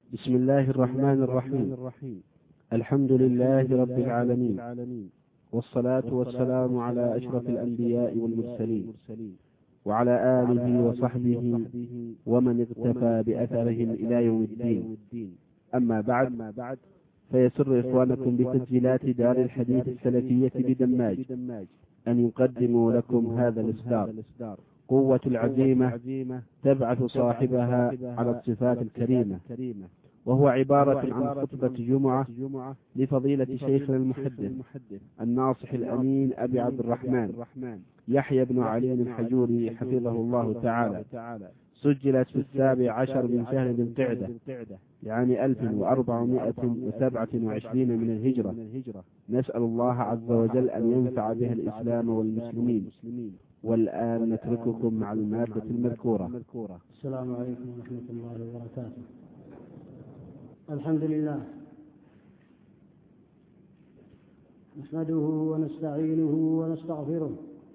بسم الله الرحمن الرحيم. الحمد لله رب العالمين، والصلاة والسلام على أشرف الأنبياء والمرسلين، وعلى آله وصحبه ومن اقتفى بأثرهم إلى يوم الدين. أما بعد، فيسر إخوانكم بتسجيلات دار الحديث السلفية بدماج أن يقدموا لكم هذا الإصدار. قوة العزيمة تبعث صاحبها على الصفات الكريمة، وهو عبارة عن خطبة جمعة لفضيلة شيخنا المحدث الناصح الأمين أبي عبد الرحمن يحيى بن علي الحجوري حفظه الله تعالى، سجلت في 17 من شهر ذي القعدة لعام 1427 من الهجرة. نسأل الله عز وجل أن ينفع بها الإسلام والمسلمين. والآن نترككم مع المادة المذكورة. السلام عليكم ورحمة الله وبركاته. الحمد لله نحمده ونستعينه ونستغفره،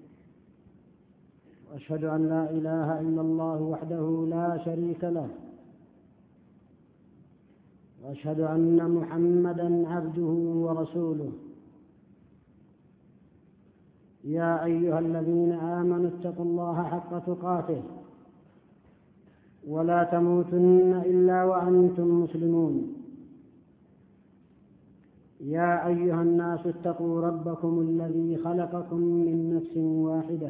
وأشهد أن لا إله إلا الله وحده لا شريك له، وأشهد أن محمدا عبده ورسوله. يا أيها الذين آمنوا اتقوا الله حق تقاته ولا تموتن إلا وأنتم مسلمون. يا أيها الناس اتقوا ربكم الذي خلقكم من نفس واحدة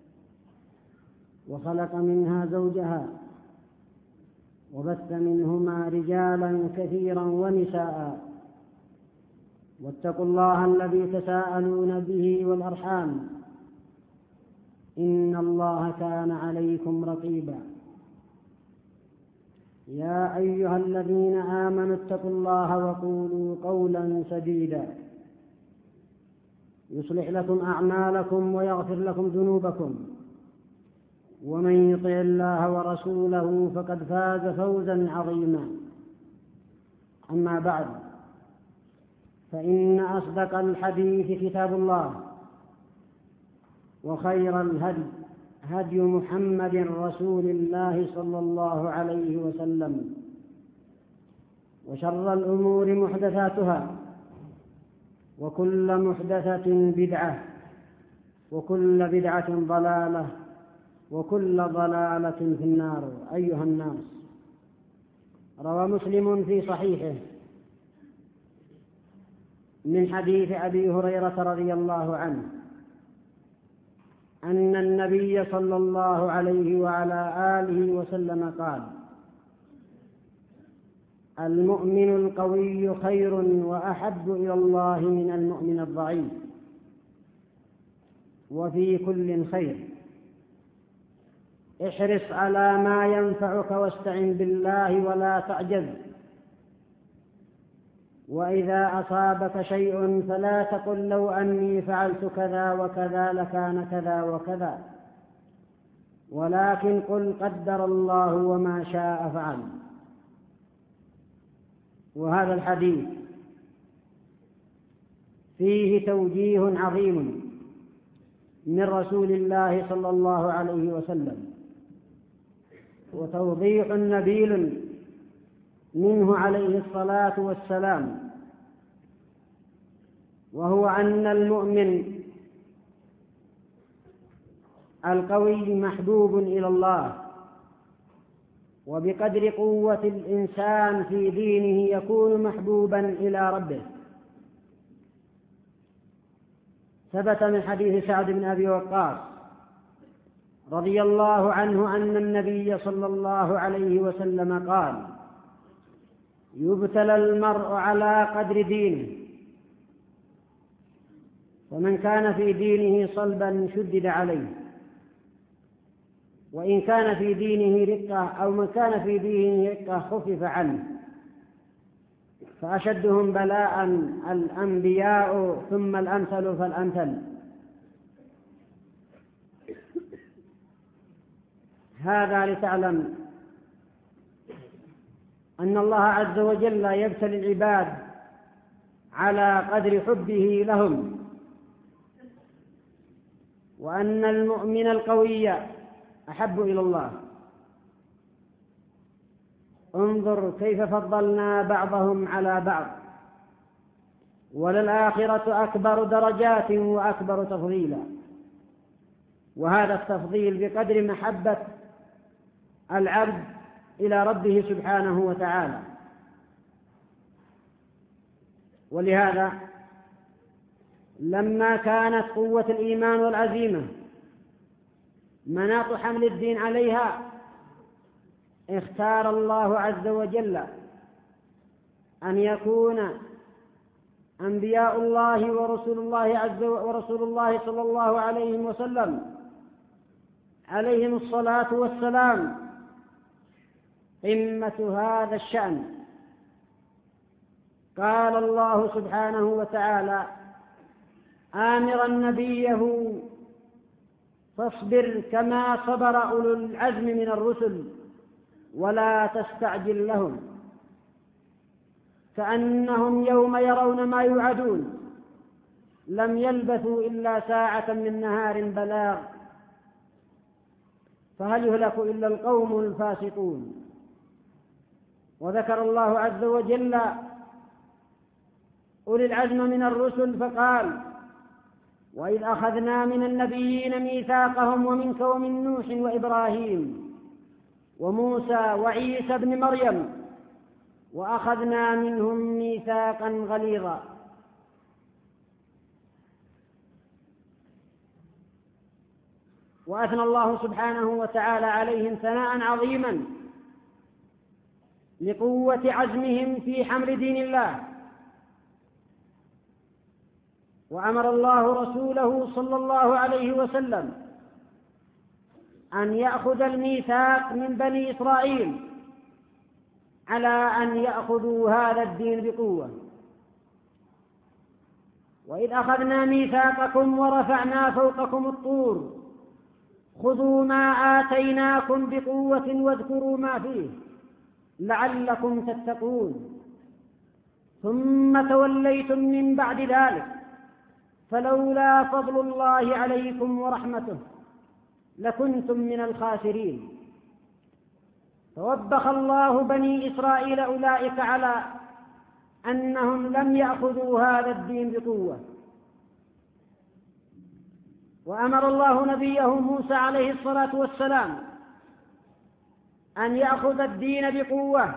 وخلق منها زوجها وبث منهما رجالا كثيرا ونساء، واتقوا الله الذي تساءلون به والأرحام، إن الله كان عليكم رقيبا. يا أيها الذين آمنوا اتقوا الله وقولوا قولا سديدا يصلح لكم أعمالكم ويغفر لكم ذنوبكم، ومن يطع الله ورسوله فقد فاز فوزا عظيما. أما بعد، فإن أصدق الحديث كتاب الله، وخير الهدي هدي محمد رسول الله صلى الله عليه وسلم، وشر الأمور محدثاتها، وكل محدثة بدعة، وكل بدعة ضلالة، وكل ضلالة في النار. أيها الناس، روى مسلم في صحيحه من حديث أبي هريرة رضي الله عنه أن النبي صلى الله عليه وعلى آله وسلم قال: المؤمن القوي خير وأحب إلى الله من المؤمن الضعيف، وفي كل خير. احرص على ما ينفعك واستعن بالله ولا تعجز، وإذا أصابك شيء فلا تقل لو أني فعلت كذا وكذا لكان كذا وكذا، ولكن قل قدر الله وما شاء فعل. وهذا الحديث فيه توجيه عظيم من رسول الله صلى الله عليه وسلم، وتوضيح نبيل منه عليه الصلاة والسلام، وهو أن المؤمن القوي محبوب إلى الله، وبقدر قوة الإنسان في دينه يكون محبوبا إلى ربه. ثبت من حديث سعد بن أبي وقاص رضي الله عنه أن النبي صلى الله عليه وسلم قال: يبتلى المرء على قدر دينه، ومن كان في دينه صلبا شدد عليه، وإن كان في دينه رقة أو من كان في دينه رقة خفف عنه. فأشدهم بلاء الأنبياء ثم الأمثل فالأمثل. هذا لتعلم أن الله عز وجل يبتلي العباد على قدر حبه لهم، وأن المؤمن القوي أحب إلى الله. انظر كيف فضلنا بعضهم على بعض، وللآخرة أكبر درجات وأكبر تفضيلا. وهذا التفضيل بقدر محبة العبد إلى ربه سبحانه وتعالى. ولهذا لما كانت قوة الإيمان والعزيمة مناط حمل الدين عليها، اختار الله عز وجل أن يكون أنبياء الله ورسول الله صلى الله عليه وسلم عليهم الصلاة والسلام قمة هذا الشأن. قال الله سبحانه وتعالى آمرا نبيه فاصبر كما صبر أولو العزم من الرسل ولا تستعجل لهم كأنهم يوم يرون ما يوعدون لم يلبثوا إلا ساعة من نهار بلاغ فهل يهلك إلا القوم الفاسقون. وذكر الله عز وجل أولي العزم من الرسل فقال وإذ أخذنا من النبيين ميثاقهم ومنك ومن نوح وإبراهيم وموسى وعيسى ابن مريم وأخذنا منهم ميثاقا غليظا. وأثنى الله سبحانه وتعالى عليهم ثناء عظيما لقوة عزمهم في حمل دين الله. وأمر الله رسوله صلى الله عليه وسلم أن يأخذ الميثاق من بني إسرائيل على أن يأخذوا هذا الدين بقوة. وإذ أخذنا ميثاقكم ورفعنا فوقكم الطور خذوا ما آتيناكم بقوة واذكروا ما فيه لعلكم تتقون ثم توليتم من بعد ذلك فلولا فضل الله عليكم ورحمته لكنتم من الخاسرين. فوبخ الله بني إسرائيل أولئك على أنهم لم يأخذوا هذا الدين بقوة. وأمر الله نبيه موسى عليه الصلاة والسلام أن يأخذ الدين بقوة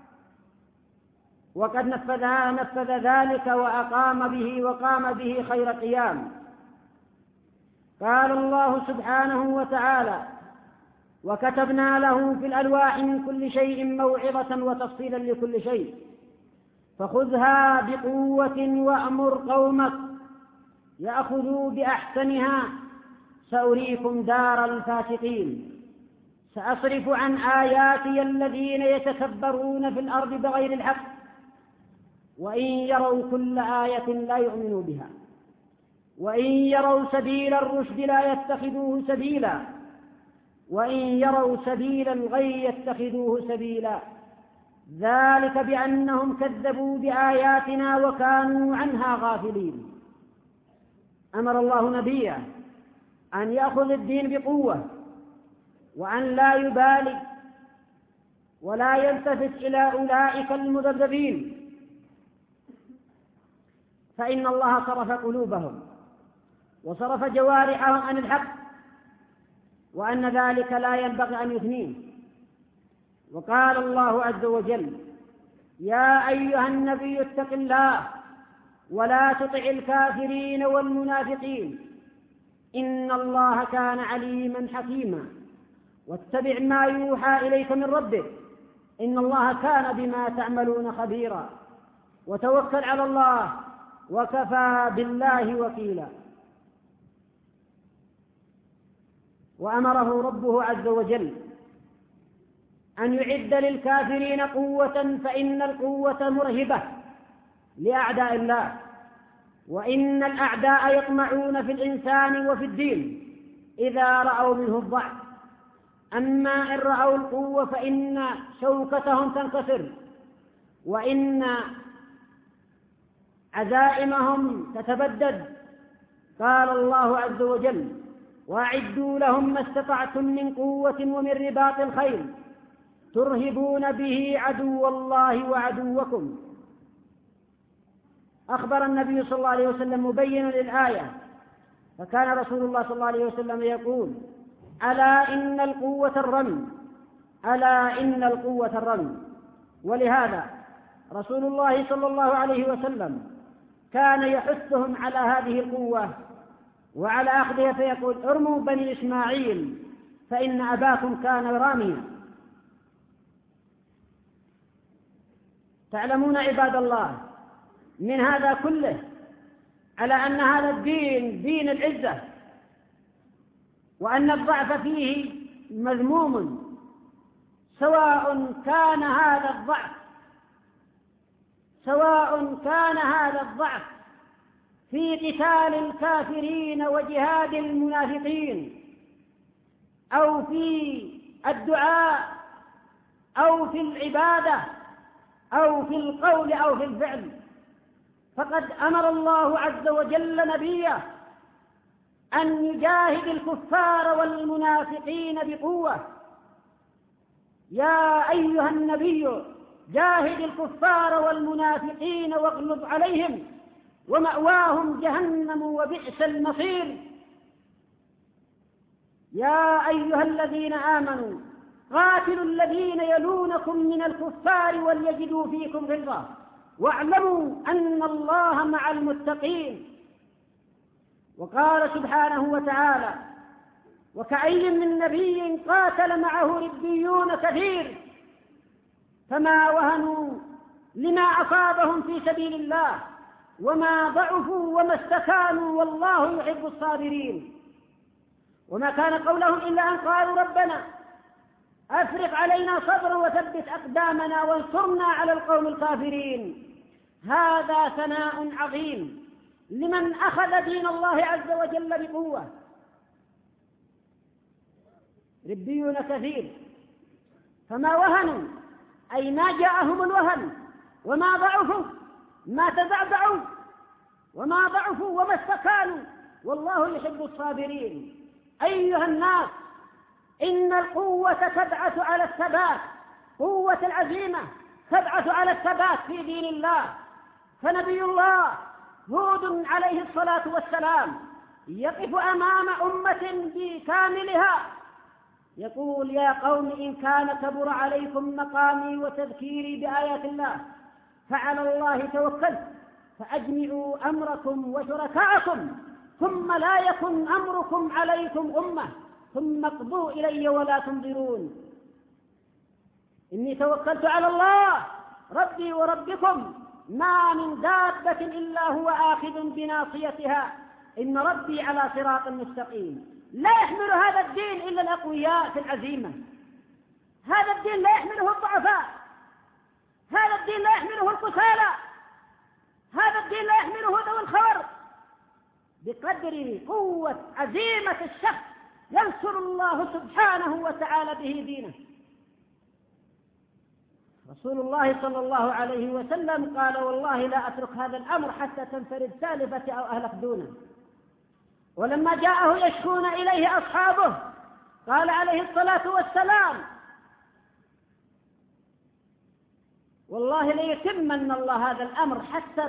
وقد نفذ ذلك وقام به خير قيام. قال الله سبحانه وتعالى وكتبنا له في الألواح من كل شيء موعظة وتفصيلا لكل شيء فخذها بقوة وأمر قومك يأخذوا بأحسنها سأريكم دار الفاسقين. سأصرف عن آياتي الذين يتكبرون في الأرض بغير الحق وإن يروا كل آية لا يؤمنوا بها وإن يروا سبيل الرشد لا يتخذوه سبيلا وإن يروا سبيل الغي يتخذوه سبيلا ذلك بأنهم كذبوا بآياتنا وكانوا عنها غافلين. أمر الله نبيه أن يأخذ الدين بقوة وأن لا يبالي ولا يلتفت إلى أولئك المذبذبين فإن الله صرف قلوبهم وصرف جوارحهم عن الحق وأن ذلك لا ينبغي أن يثنيه. وقال الله عز وجل يا أيها النبي اتق الله ولا تطع الكافرين والمنافقين إن الله كان عليما حكيما واتبع ما يوحى إليك من ربك إن الله كان بما تعملون خبيرا وتوكل على الله وكفى بالله وكيلا. وأمره ربه عز وجل أن يعد للكافرين قوة فإن القوة مرهبة لأعداء الله وإن الأعداء يطمعون في الإنسان وفي الدين إذا رأوا منه الضعف أما إن رأوا القوة فإن شوكتهم تنكسر وإن عزائمهم تتبدد. قال الله عز وجل وأعدوا لهم ما استطعتم من قوة ومن رباط الخيل ترهبون به عدو الله وعدوكم. أخبر النبي صلى الله عليه وسلم مبينا للآية، فكان رسول الله صلى الله عليه وسلم يقول: ألا إن القوة الرمي، ألا إن القوة الرمي. ولهذا رسول الله صلى الله عليه وسلم كان يحثهم على هذه القوة وعلى أخذها، فيقول: ارموا بني إسماعيل فإن أباكم كان راميا. تعلمون عباد الله من هذا كله على أن هذا الدين دين العزة، وأن الضعف فيه مذموم، سواء كان هذا الضعف في قتال الكافرين وجهاد المنافقين، أو في الدعاء، أو في العبادة، أو في القول، أو في الفعل. فقد أمر الله عز وجل نبيه أن يجاهد الكفار والمنافقين بقوة: يا أيها النبي جاهد الكفار والمنافقين واغلظ عليهم ومأواهم جهنم وبئس المصير. يا أيها الذين آمنوا قاتلوا الذين يلونكم من الكفار وليجدوا فيكم غلظة واعلموا أن الله مع المتقين. وقال سبحانه وتعالى: وكأي من نبي قاتل معه ربيون كثير فما وهنوا لما أصابهم في سبيل الله وما ضعفوا وما استكانوا والله يحب الصابرين. وما كان قولهم إلا أن قالوا: ربنا أفرغ علينا صبرا وثبت أقدامنا وانصرنا على القوم الكافرين. هذا ثناء عظيم لمن أخذ دين الله عز وجل بقوة. ربيون كثير فما وهنوا، أي ما جاءهم الوهن، وما ضعفوا، ما تزعزعوا، وما ضعفوا وما استكانوا والله يحب الصابرين. أيها الناس، إن القوة تبعث على الثبات، قوة العزيمة تبعث على الثبات في دين الله. فنبي الله هود عليه الصلاة والسلام يقف أمام أمة بكاملها يقول: يا قوم إن كان كبر عليكم مقامي وتذكيري بآيات الله فعلى الله توكلت فأجمعوا أمركم وشركاءكم ثم لا يكن أمركم عليكم غمة ثم اقضوا إلي ولا تنظرون. إني توكلت على الله ربي وربكم ما من دابة إلا هو آخذ بناصيتها إن ربي على صراط مستقيم. لا يحمل هذا الدين إلا الأقوياء في العزيمة. هذا الدين لا يحمله الضعفاء، هذا الدين لا يحمله الكسالى، هذا الدين لا يحمله ذوي الخور. بقدر قوة عزيمة الشخص ينصر الله سبحانه وتعالى به دينه. رسول الله صلى الله عليه وسلم قال: والله لا أترك هذا الأمر حتى تنفرد سالفتي أو أهلك دونه. ولما جاءه يشكون إليه أصحابه قال عليه الصلاة والسلام: والله ليتمن الله هذا الأمر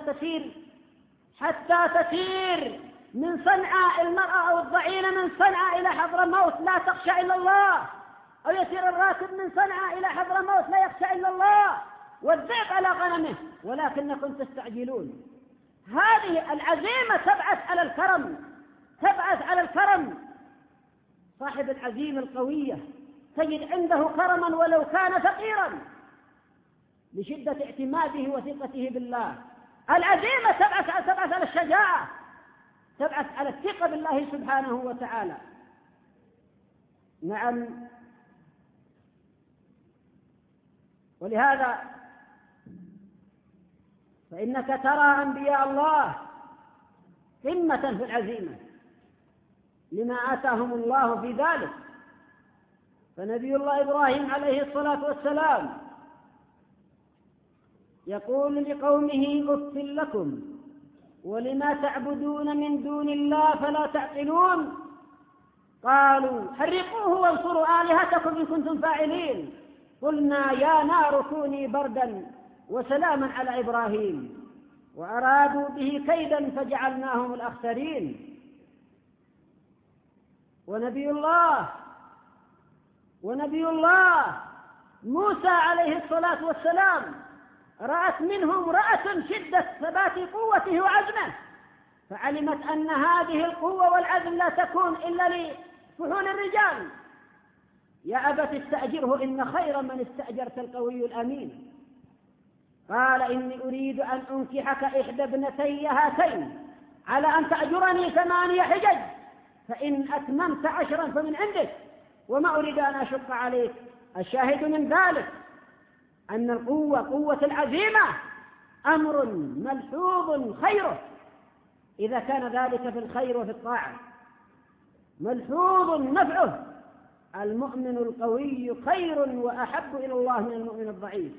حتى تسير من صنعاء المرأة أو الضعينة من صنعاء إلى حضرموت لا تخشى إلا الله، أو يسير الراكب من صنعاء إلى حضرموت لا يخشى إلا الله، والذئب على غنمه ولكنكم تستعجلون. هذه العزيمة تبعث على الكرم، تبعث على الكرم. صاحب العزيمة القوية تجد عنده كرما ولو كان فقيرا لشدة اعتماده وثقته بالله. العزيمة تبعث على الشجاعة، تبعث على الثقة بالله سبحانه وتعالى. نعم، ولهذا فإنك ترى أنبياء الله قمة في العزيمة لما آتاهم الله في ذلك. فنبي الله إبراهيم عليه الصلاة والسلام يقول لقومه: أف لكم ولما تعبدون من دون الله فلا تعقلون. قالوا: حرقوه وانصروا آلهتكم إن كنتم فاعلين. قلنا يا نار كوني بردا وسلاما على إبراهيم وأرادوا به كيدا فجعلناهم الأخسرين. ونبي الله موسى عليه الصلاة والسلام رأت منهم شدة ثبات قوته وعزمه، فعلمت أن هذه القوة والعزم لا تكون إلا لفحول الرجال. يا أبت استأجره إن خير من استأجرت القوي الأمين. قال إني أريد أن أنكحك إحدى ابنتي هاتين على أن تأجرني 8 حجج، فإن أتممت 10 فمن عندك، وما أريد أن أشق عليك. الشاهد من ذلك أن قوة العزيمة أمر ملحوظ خيره إذا كان ذلك في الخير وفي الطاعة، ملحوظ نفعه. المؤمن القوي خير وأحب إلى الله من المؤمن الضعيف.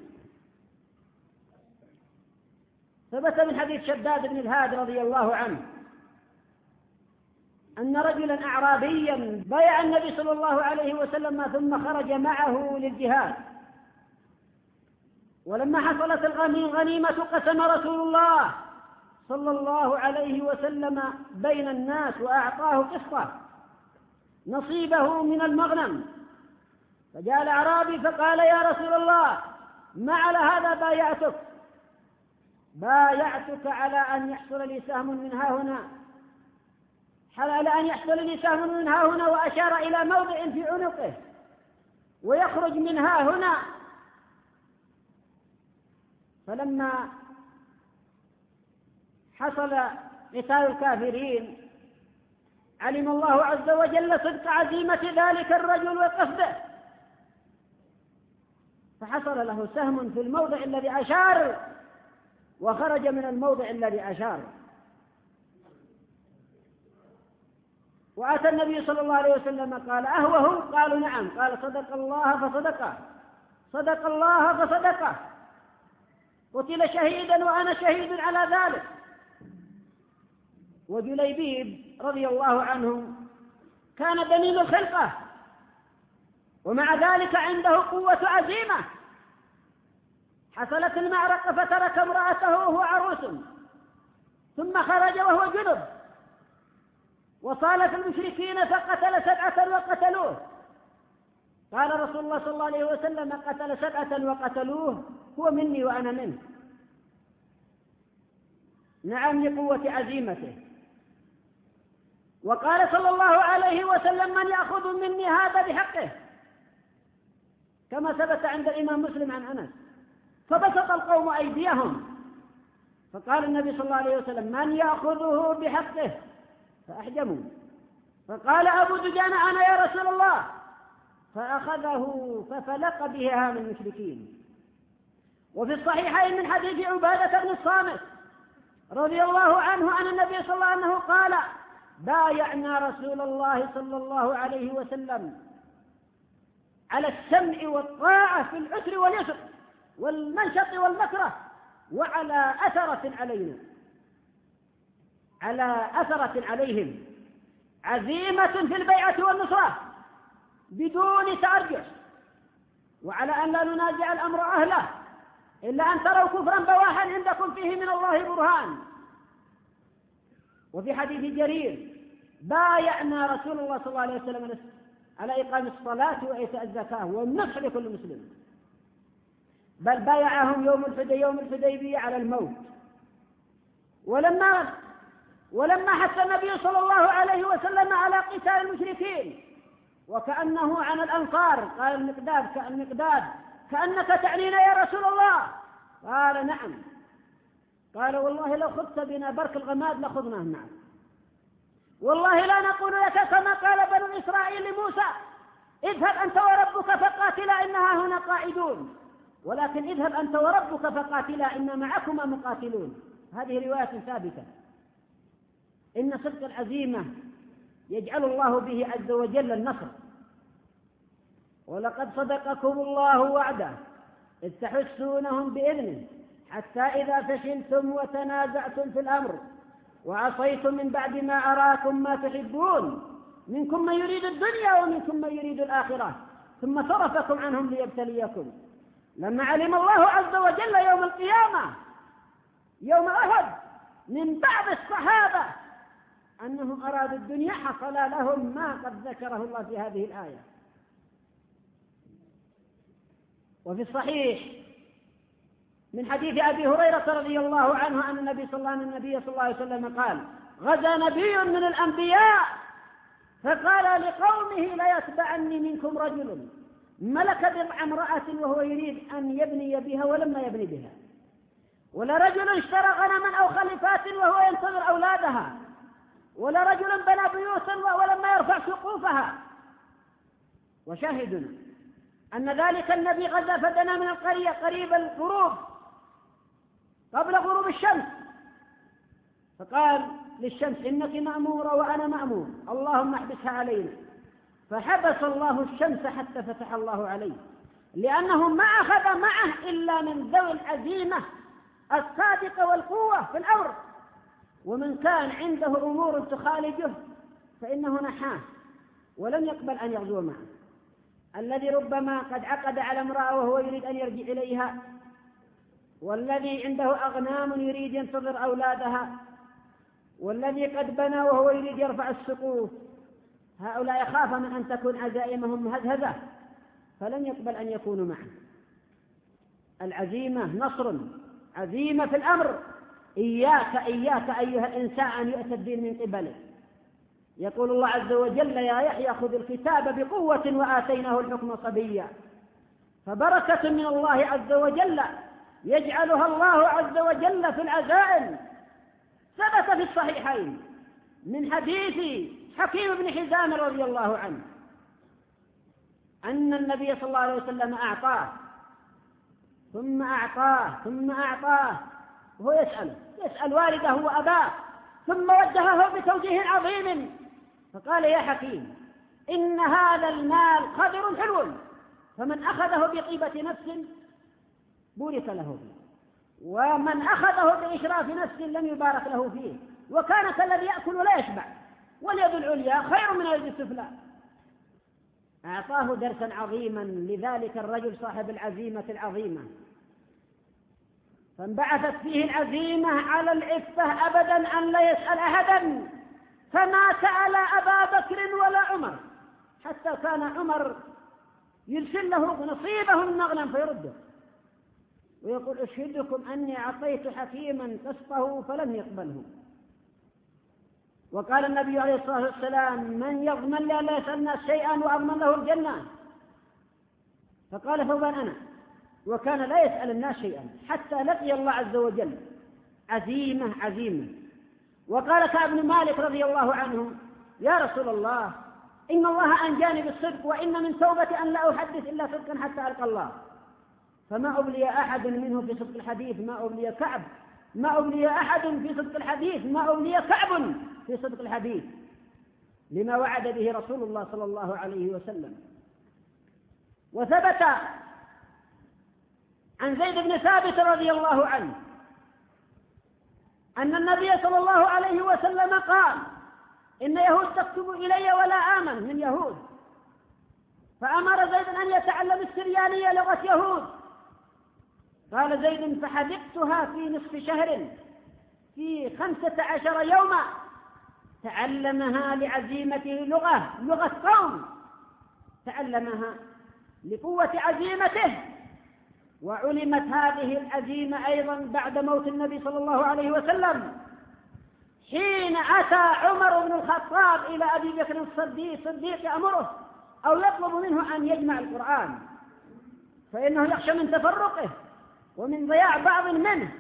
ثبت من حديث شداد بن الهاد رضي الله عنه أن رجلا أعرابيا بايع النبي صلى الله عليه وسلم ثم خرج معه للجهاد، ولما حصلت الغنيمة قسم رسول الله صلى الله عليه وسلم بين الناس وأعطاه قسطه نصيبه من المغنم. فجاء الأعرابي فقال يا رسول الله ما على هذا بايعتك على أن يحصل لي سهم من ها هنا، وأشار إلى موضع في عنقه ويخرج من ها هنا. فلما حصل قتال الكافرين علم الله عز وجل صدق عزيمة ذلك الرجل وقصده، فحصل له سهم في الموضع الذي أشار وخرج من الموضع الذي أشار. وأتى النبي صلى الله عليه وسلم قال أهوه؟ قالوا نعم. قال صدق الله فصدقه، قتل شهيدا وأنا شهيد على ذلك. وجليبيب رضي الله عنه كان دليل الخلقة، ومع ذلك عنده قوة عزيمة. حصلت المعركة فترك امرأته وهو عروس، ثم خرج وهو جنب، وصالت المشركين فقتل 7 وقتلوه. قال رسول الله صلى الله عليه وسلم قتل 7 وقتلوه هو مني وأنا منه. نعم لقوة عزيمته. وقال صلى الله عليه وسلم من يأخذ مني هذا بحقه، كما ثبت عند الإمام مسلم عن أنس. فبسط القوم أيديهم، فقال النبي صلى الله عليه وسلم من يأخذه بحقه، فأحجموا. فقال أبو دجان أنا يا رسول الله، فأخذه ففلق بها من المشركين. وفي الصحيحين من حديث عبادة بن الصامت رضي الله عنه أن النبي صلى الله عليه وسلم قال بايعنا رسول الله صلى الله عليه وسلم على السمع والطاعة في العسر واليسر والمنشط والمكره، وعلى أثرة عليهم، عزيمة في البيعة والنصرة بدون تأرجح، وعلى أن لا ننازع الأمر أهله إلا أن تروا كفرا بواحا عندكم فيه من الله برهان. وفي حديث جرير بايعنا رسول الله صلى الله عليه وسلم على إقام الصلاة وإيتاء الزكاة والنصح لكل مسلم، بل بايعهم يوم الحديبية على الموت. ولما حث النبي صلى الله عليه وسلم على قتال المشركين وكأنه عن الأنصار، قال المقداد كأنك تعنينا يا رسول الله؟ قال نعم. قال والله لو خذت بنا برك الغماد لخذناه معك، والله لا نقول لك كما قال بنو إسرائيل لموسى اذهب أنت وربك فقاتلا إنها هنا قاعدون، ولكن اذهب أنت وربك فقاتلا إن معكما مقاتلون. هذه رواية ثابتة. إن صدق العزيمة يجعل الله به عز وجل النصر. ولقد صدقكم الله وعده إذ تحسونهم بإذنه حتى إذا فشلتم وتنازعتم في الأمر وعصيتم من بعد ما أراكم ما تحبون منكم من يريد الدنيا ومنكم من يريد الآخرة ثم صرفكم عنهم ليبتليكم. لما علم الله عز وجل يوم القيامة يوم أحد من بعض الصحابة أنهم أرادوا الدنيا حصل لهم ما قد ذكره الله في هذه الآية. وفي الصحيح من حديث أبي هريرة رضي الله عنه أن النبي صلى الله عليه وسلم قال: غزا نبي من الأنبياء فقال لقومه: لا يتبعني منكم رجل ملك درع امرأة وهو يريد أن يبني بها ولما يبني بها، ولا رجل اشترى غنما أو خلفات وهو ينتظر أولادها، ولا رجل بنى بيوتا ولما يرفع سقوفها. وشاهدنا أن ذلك النبي غزا فدنا من القرية قريب الغروب قبل غروب الشمس، فقال للشمس: إنك مأمورة وأنا مأمور، اللهم احبسها علينا. فحبس الله الشمس حتى فتح الله عليه، لأنه ما أخذ معه إلا من ذوي العزيمة الصادقة والقوة في الأمر، ومن كان عنده أمور تخالجه فإنه نحاه ولم يقبل أن يغزو معه. الذي ربما قد عقد على امرأة وهو يريد أن يرجع إليها، والذي عنده أغنام يريد ينتظر أولادها، والذي قد بنى وهو يريد يرفع السقوف، هؤلاء يخاف من أن تكون عزائمهم مهزهزة فلن يقبل أن يكونوا معه. العزيمة نصر، عزيمة في الأمر. إياك أيها الإنسان أن يؤتى الدين من قبله. يقول الله عز وجل: يا يحيى خذ الكتاب بقوة وآتيناه الحكم صبيا. فبركة من الله عز وجل يجعلها الله عز وجل في العزائم. ثبت في الصحيحين من حديث حكيم بن حزام رضي الله عنه أن النبي صلى الله عليه وسلم أعطاه ثم أعطاه وهو يسأل والده وأباه، ثم وجهه بتوجيه عظيم فقال: يا حكيم، إن هذا المال خضر حلو، فمن أخذه بطيبة نفس بورك له فيه، ومن أخذه بإشراف نفس لم يبارك له فيه، وكان كالذي يأكل ولا يشبع، واليد العليا خير من اليد السفلى. أعطاه درسا عظيما لذلك الرجل صاحب العزيمة العظيمة، فانبعثت فيه العزيمة على العفة أبدا أن لا يسأل أحدا، فما سأل أبا بكر ولا عمر، حتى كان عمر يرسل له نصيبه من المغنم فيرده ويقول: أشهدكم أني أعطيت حكيما قسطه فلم يقبله. وقال النبي عليه الصلاة والسلام: من يضمن لي أن لا يسأل الناس شيئا وأضمن له الجنة؟ فقال: ثوبان أنا. وكان لا يسأل الناس شيئا حتى لقي الله عز وجل. عزيمة. وقال كعب بن مالك رضي الله عنه: يا رسول الله، إن الله أنجاني بالصدق، وإن من توبتي أن لا أحدث إلا صدقا حتى ألقى الله. فما أبلي أحد منه في صدق الحديث ما أبلي كعب، ما أبلي أحد في صدق الحديث ما أبلي كعب في صدق الحديث، لما وعد به رسول الله صلى الله عليه وسلم. وثبت عن زيد بن ثابت رضي الله عنه أن النبي صلى الله عليه وسلم قال: إن يهود تكتب إلي ولا آمن من يهود، فأمر زيد أن يتعلم السريانية لغة يهود. قال زيد: فحدثتها في نصف شهر في 15 يوما، تعلمها لعزيمته، لغة قوم، تعلمها لقوة عزيمته. وعلمت هذه العزيمة أيضا بعد موت النبي صلى الله عليه وسلم، حين أتى عمر بن الخطاب إلى أبي بكر الصديق يأمره أو يطلب منه أن يجمع القرآن، فإنه يخشى من تفرقه ومن ضياع بعض منه.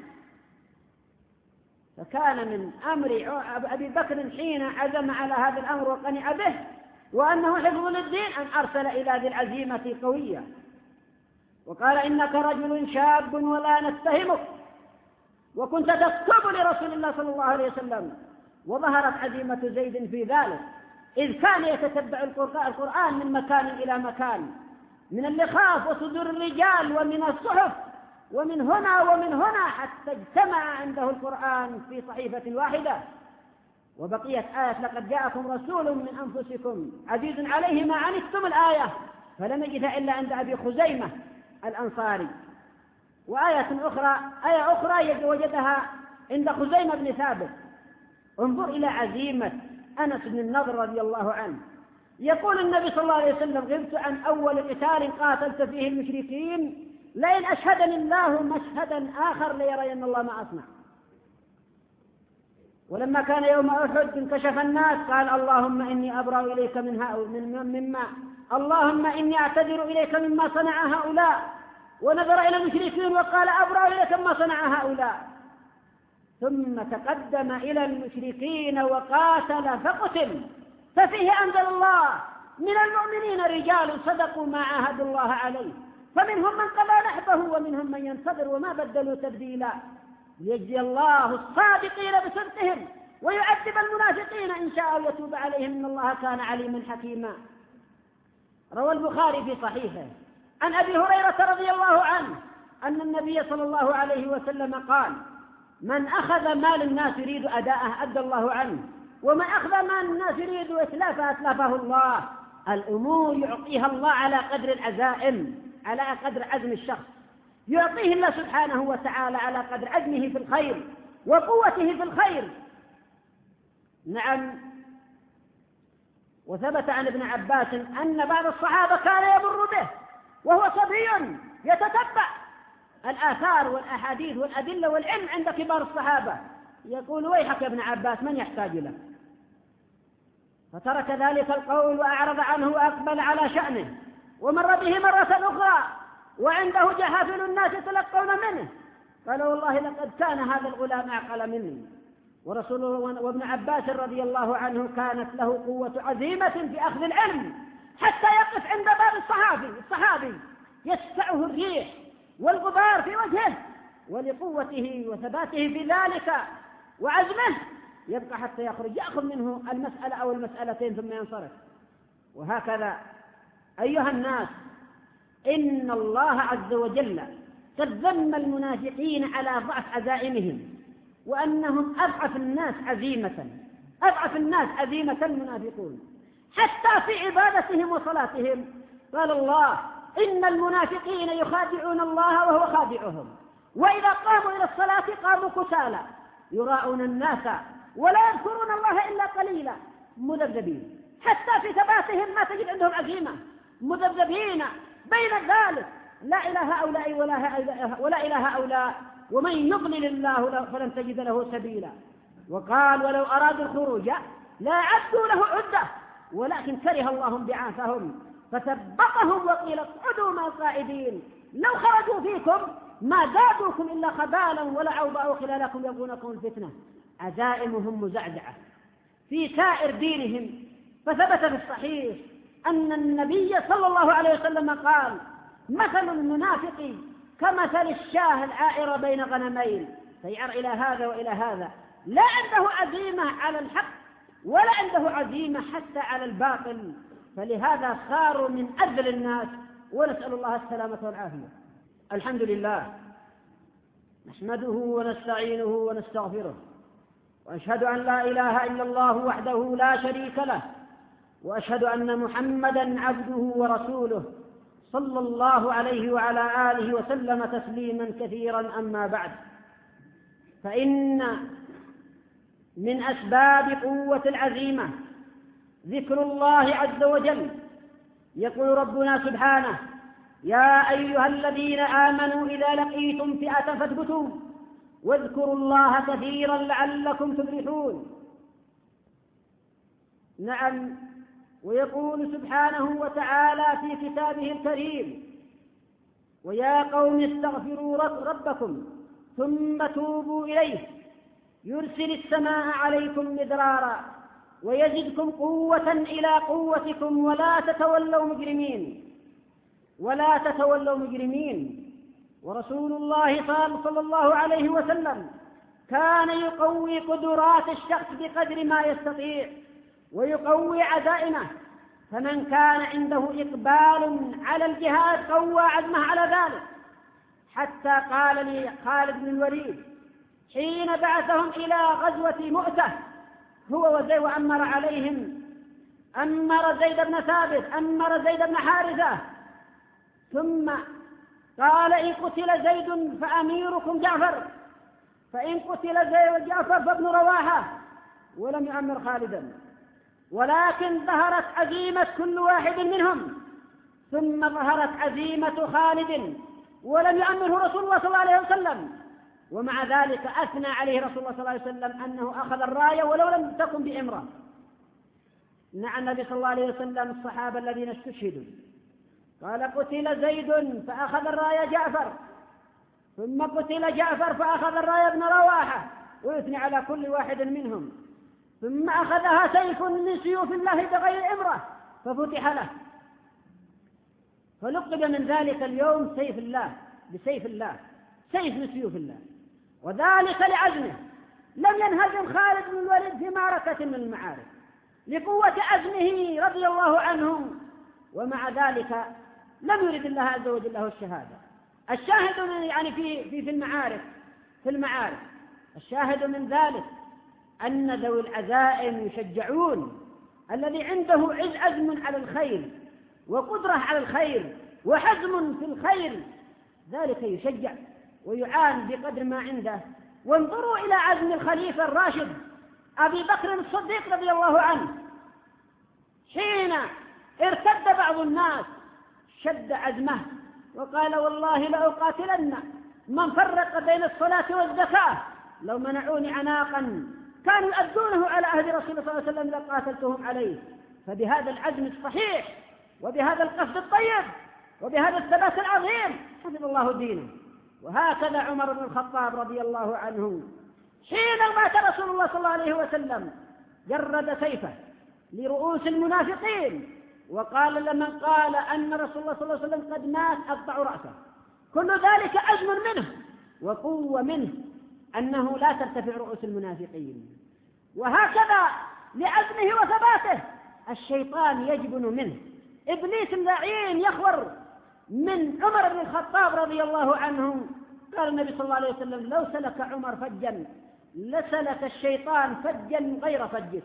فكان من أمر أبي بكر حين عزم على هذا الأمر وقنع به وأنه حفظ للدين أن أرسل إلى ذي العزيمة قوية وقال: إنك رجل شاب ولا نتهمك، وكنت تكتب لرسول الله صلى الله عليه وسلم. وظهرت عزيمة زيد في ذلك، إذ كان يتتبع القرآن من مكان إلى مكان، من اللخاف وصدور الرجال ومن الصحف، ومن هنا حتى اجتمع عنده القرآن في صحيفة واحدة. وبقيت آية: لقد جاءكم رسول من أنفسكم عزيز عليه ما عنتم، الآية فلم يجدها إلا عند أبي خزيمة الأنصاري. آية أخرى وجدها عند خزيمة بن ثابت. انظر إلى عزيمة أنس بن النضر رضي الله عنه. يقول النبي صلى الله عليه وسلم: غبت عن أول قتال قاتلت فيه المشركين، لئن أشهدني الله مشهدا آخر ليرين الله ما أصنع. ولما كان يوم أحد انكشف الناس قال: اللهم إني أبرأ إليك اللهم إني أعتذر إليك مما صنع هؤلاء. ونظر إلى المشركين وقال: أبرأ إليك مما صنع هؤلاء. ثم تقدم إلى المشركين وقاتل فقتل. ففيه أنزل الله: من المؤمنين رجال صدقوا ما عاهدوا الله عليه، فمنهم من قضى نحبه ومنهم من ينتظر وما بدلوا تبديلا، ليجزي الله الصادقين بصدقهم ويعذب المنافقين إن شاء يتوب عليهم إن الله كان عليما حكيما. روى البخاري في صحيحه عن أبي هريرة رضي الله عنه أن النبي صلى الله عليه وسلم قال: من أخذ مال الناس يريد أداءه أدى الله عنه، ومن أخذ مال الناس يريد إتلافه أتلفه الله. الأمور يعطيها الله على قدر العزائم، على قدر عزم الشخص، يعطيه الله سبحانه وتعالى على قدر عزمه في الخير وقوته في الخير. نعم. وثبت عن ابن عباس أن بعض الصحابة كان يمر به وهو صبي يتتبع الآثار والأحاديث والأدلة والعلم عند كبار الصحابة، يقول: ويحك يا ابن عباس، من يحتاج له؟ فترك ذلك القول وأعرض عنه وأقبل على شأنه. ومر به مرة أخرى وعنده جحافل الناس يتلقون منه، قال: والله لقد كان هذا الغلام أعقل مني. وابن عباس رضي الله عنه كانت له قوة عزيمة في أخذ العلم، حتى يقف عند باب الصحابي يسفعه الريح والغبار في وجهه، ولقوته وثباته في ذلك وعزمه يبقى حتى يخرج يأخذ منه المسألة أو المسألتين ثم ينصرف. وهكذا أيها الناس، إن الله عز وجل قد ذم المنافقين على ضعف عزائمهم، وأنهم أضعف الناس عزيمة المنافقون حتى في عبادتهم وصلاتهم. قال الله: إن المنافقين يخادعون الله وهو خادعهم، وإذا قاموا إلى الصلاة قاموا كسالى يراءون الناس ولا يذكرون الله إلا قليلا مذبذبين. حتى في ثباتهم ما تجد عندهم عزيمة، مذبذبين بين ذلك، لا إله هؤلاء ولا إله هؤلاء، ومن يضلل الله فلن تجد له سبيلا. وقال: ولو أرادوا الخروج لا عدوا له عدة، ولكن كره الله بعاثهم فثبطهم وقيل اقعدوا مع القاعدين، لو خرجوا فيكم ما زادوكم إلا خبالا ولأوضعوا خلالكم يبغونكم الفتنة. عزائمهم مزعزعة في سائر دينهم. فثبت في الصحيح أن النبي صلى الله عليه وسلم قال: مثل المنافق كمثل الشاة العائرة بين غنمين، فيعر إلى هذا وإلى هذا، لا عنده عزيمة على الحق ولا عنده عزيمة حتى على الباطل، فلهذا صاروا من أذل الناس، ونسأل الله السلامة والعافية. الحمد لله، نحمده ونستعينه ونستغفره، وأشهد أن لا إله إلا الله وحده لا شريك له، وأشهد أن محمدا عبده ورسوله صلى الله عليه وعلى آله وسلم تسليما كثيرا. أما بعد، فإن من أسباب قوة العزيمة ذكر الله عز وجل. يقول ربنا سبحانه: يا أيها الذين آمنوا إذا لقيتم فئة فاثبتوا واذكروا الله كثيرا لعلكم تفلحون. نعم. ويقول سبحانه وتعالى في كتابه الكريم: ويا قوم استغفروا ربكم ثم توبوا إليه يرسل السماء عليكم مدرارا ويزدكم قوة إلى قوتكم ولا تتولوا مجرمين. ورسول الله صلى الله عليه وسلم كان يقوي قدرات الشخص بقدر ما يستطيع ويقوي عزائمه، فمن كان عنده إقبال على الجهاد قوى عزمه على ذلك، حتى قال لي خالد بن الوليد حين بعثهم إلى غزوة مؤتة هو وأمر عليهم أمر زيد بن ثابت، أمر زيد بن حارثة، ثم قال إن قتل زيد فأميركم جعفر، فإن قتل زيد جعفر فابن رواحة، ولم يؤمر خالدا. ولكن ظهرت عزيمة كل واحد منهم، ثم ظهرت عزيمة خالد ولم يؤمره رسول الله صلى الله عليه وسلم، ومع ذلك أثنى عليه رسول الله صلى الله عليه وسلم أنه أخذ الراية ولو لم تكن بإمرة. نعى النبي صلى الله عليه وسلم الصحابة الذين استشهدوا، قال قتل زيد فأخذ الراية جعفر، ثم قتل جعفر فأخذ الراية ابن رواحة، ويثني على كل واحد منهم، ثم أخذها سيف من سيوف الله بغير إمرة ففتح له، فلقب من ذلك اليوم سيف الله، بسيف الله، سيف من سيوف الله، وذلك لعزمه. لم ينهزم خالد بن الوليد في معركة من المعارك لقوة عزمه رضي الله عنه، ومع ذلك لم يرد الله عز وجل له الشهادة. الشاهد من يعني في المعارك الشاهد من ذلك أن ذوي العزائم يشجعون، الذي عنده عزم على الخير وقدرة على الخير وحزم في الخير، ذلك يشجع ويعان بقدر ما عنده. وانظروا إلى عزم الخليفة الراشد أبي بكر الصديق رضي الله عنه، حين ارتد بعض الناس شد عزمه وقال والله لأقاتلن من فرق بين الصلاة والزكاة، لو منعوني عناقا كانوا يؤدونه على عهد رسول الله صلى الله عليه وسلم لقاتلتهم عليه. فبهذا العزم الصحيح وبهذا القصد الطيب وبهذا الثبات العظيم حفظ الله دينه. وهكذا عمر بن الخطاب رضي الله عنه حين مات رسول الله صلى الله عليه وسلم جرد سيفه لرؤوس المنافقين وقال لمن قال أن رسول الله صلى الله عليه وسلم قد مات أقطع رأسه. كل ذلك عزم منه وقوة منه أنه لا ترتفع رؤوس المنافقين. وهكذا لعزمه وثباته الشيطان يجبن منه، إبليس اللعين يخور من عمر بن الخطاب رضي الله عنه. قال النبي صلى الله عليه وسلم لو سلك عمر فجا لسلك الشيطان فجا غير فجه.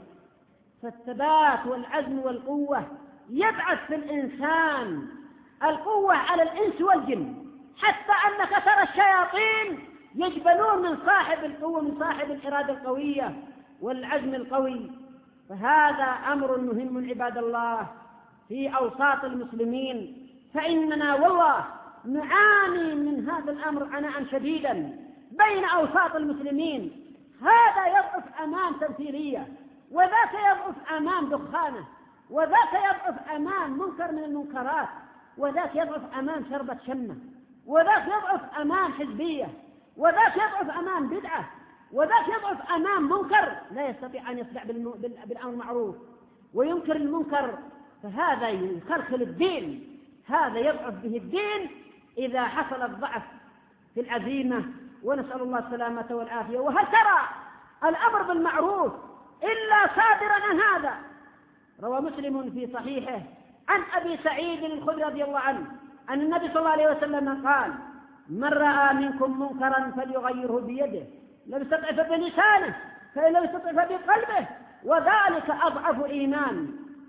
فالثبات والعزم والقوة يبعث في الإنسان القوة على الإنس والجن، حتى أنك ترى الشياطين يجبنون من صاحب القوة، من صاحب الإرادة القوية والعزم القوي. فهذا أمر مهم عباد الله في أوساط المسلمين، فإننا والله نعاني من هذا الأمر عناء شديدا بين أوساط المسلمين. هذا يضعف أمام تمثيلية، وذاك يضعف أمام دخانة، وذاك يضعف أمام منكر من المنكرات، وذاك يضعف أمام شربة شمة، وذاك يضعف أمام حزبية، وذاك يضعف أمام بدعة، وذاك يضعف أمام منكر لا يستطيع أن يصدع بالأمر المعروف وينكر المنكر. فهذا يخلخل الدين، هذا يضعف به الدين إذا حصل الضعف في العزيمة، ونسأل الله السلامة والعافية. وهل ترى الأمر بالمعروف إلا صادرا عن هذا؟ روى مسلم في صحيحه عن أبي سعيد الخدري رضي الله عنه أن النبي صلى الله عليه وسلم قال من رأى منكم منكرا فليغيره بيده، لم يستطع بلسانه، فإن لم يستطع بقلبه، وذلك أضعف إيمان.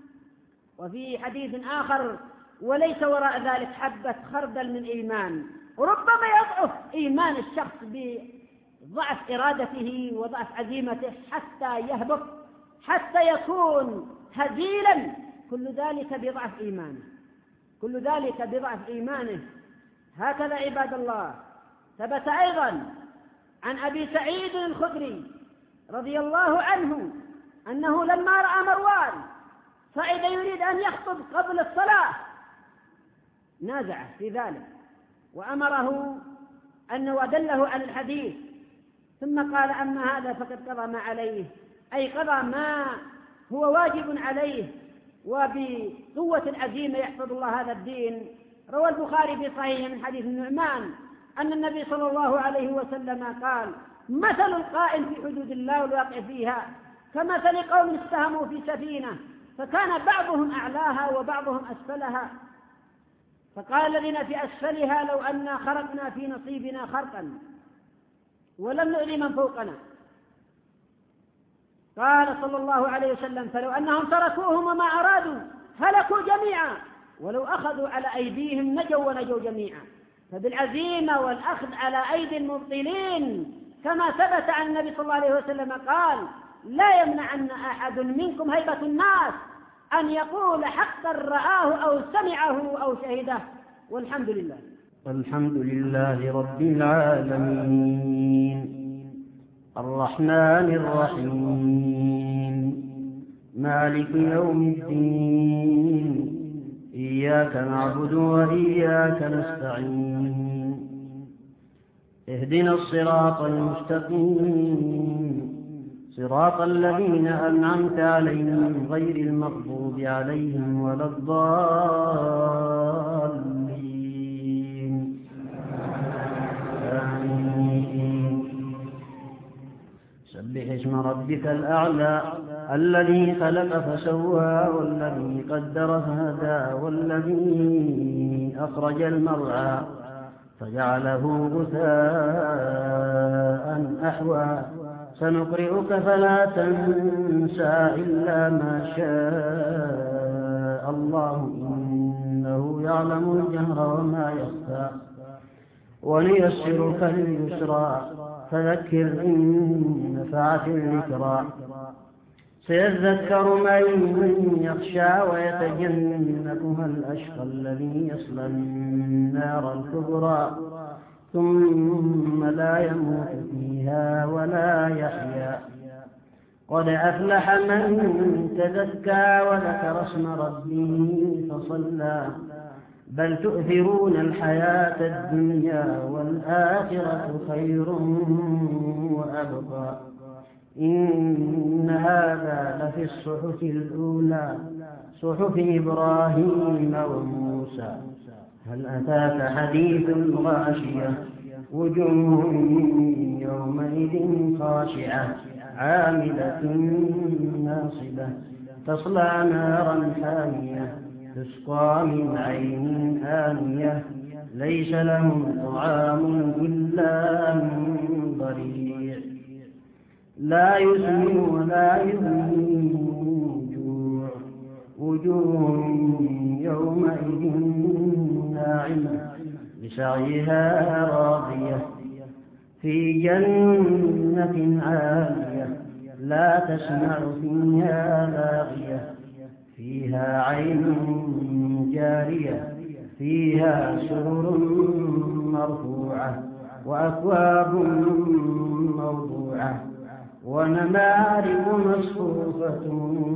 وفي حديث آخر وليس وراء ذلك حبة خردل من إيمان. ربما يضعف إيمان الشخص بضعف إرادته وضعف عزيمته حتى يهبط، حتى يكون هزيلا، كل ذلك بضعف إيمانه، كل ذلك بضعف إيمانه. هكذا عباد الله ثبت أيضا عن أبي سعيد الخدري رضي الله عنه أنه لما رأى مروان صعد يريد أن يخطب قبل الصلاة نازعه في ذلك وأمره أنه أدله على الحديث، ثم قال أما هذا فقد قضى ما عليه، أي قضى ما هو واجب عليه، وبقوة العزيمة يحفظ الله هذا الدين. روى البخاري في صحيحه من حديث النعمان أن النبي صلى الله عليه وسلم قال مثل القائم في حدود الله والواقع فيها كمثل قوم استهموا في سفينة فكان بعضهم أعلاها وبعضهم أسفلها، فقال الذين في أسفلها لو أننا خرقنا في نصيبنا خرقا ولم نؤذي من فوقنا قال صلى الله عليه وسلم: فلو أنهم تركوهم وما أرادوا هلكوا جميعا، ولو أخذوا على أيديهم نجوا ونجوا جميعا. فبالعزيمة والأخذ على أيدي المبطلين، كما ثبت عن النبي صلى الله عليه وسلم قال: لا يمنعن أحد منكم هيبة الناس أن يقول حقا رآه أو سمعه أو شهده. والحمد لله. الحمد لله رب العالمين الرحمن الرحيم مالك يوم الدين إياك نعبد وإياك نستعين اهدنا الصراط المستقيم صراط الذين أنعمت عليهم غير المغضوب عليهم ولا الضالين آمين. سبح اسم ربك الأعلى الذي خلق فسوى والذي قدر فهدى والذي أخرج المرعى فجعله غثاء أحوى سنقرئك فلا تنسى إلا ما شاء الله إنه يعلم الجهر وما يخفى ونيسرك لليسرى فذكر إن نفعت الذكرى سيذكر من يخشى ويتجنبها الأشقى الذي يصلى النار الكبرى ثم لا يموت فيها ولا يحيا قد أفلح من تزكى وذكر اسم ربه فصلى بل تؤثرون الحياة الدنيا والآخرة خير وأبقى إن هذا لفي الصحف الأولى صحف إبراهيم وموسى هل أتاك حديث الغاشية وجوه يومئذ خاشعة عاملة ناصبة تصلى نارا حامية تسقى من عين آنية ليس لهم طعام إلا من ضريع لا يسمن ولا يغني من جوع وجوه يومئذ ناعمة لسعيها راضية في جنة عالية لا تسمع فيها لاغية فيها عين جارية فيها سرر مرفوعة وأكواب موضوعة ونمارق مصفوفة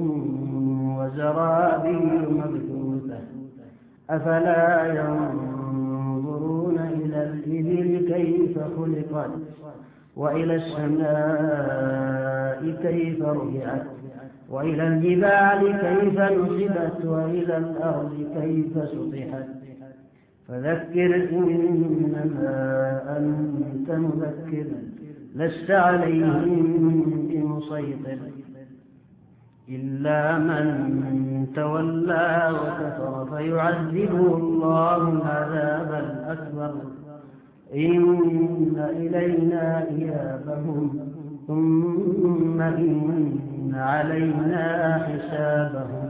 وزرابي مبثوثة أفلا ينظرون إلى الإبل كيف خلقت وإلى السماء كيف رفعت وإلى الجبال كيف نصبت وإلى الأرض كيف سطحت فذكر إنما أنت مذكر لست عليهم بمسيطر إلا من تولى وكفر فيعذبه الله العذاب الأكبر إن إلينا إيابهم ثم إن علينا حسابهم